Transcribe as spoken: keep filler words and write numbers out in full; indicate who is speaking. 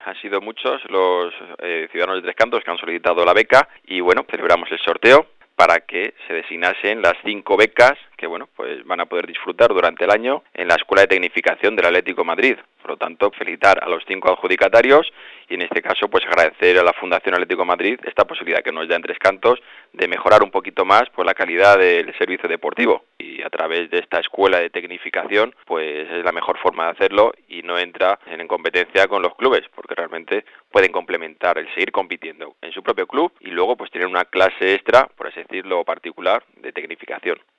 Speaker 1: Han sido muchos los eh, ciudadanos de Tres Cantos que han solicitado la beca y bueno, celebramos el sorteo para que se designasen las cinco becas que bueno, pues van a poder disfrutar durante el año en la Escuela de Tecnificación del Atlético de Madrid. Por lo tanto, felicitar a los cinco adjudicatarios y en este caso pues agradecer a la Fundación Atlético de Madrid esta posibilidad que nos da en Tres Cantos de mejorar un poquito más pues la calidad del servicio deportivo, y a través de esta escuela de tecnificación pues es la mejor forma de hacerlo y no entra en competencia con los clubes, porque realmente pueden complementar el seguir compitiendo en su propio club y luego pues tener una clase extra, por así decirlo, particular de tecnificación.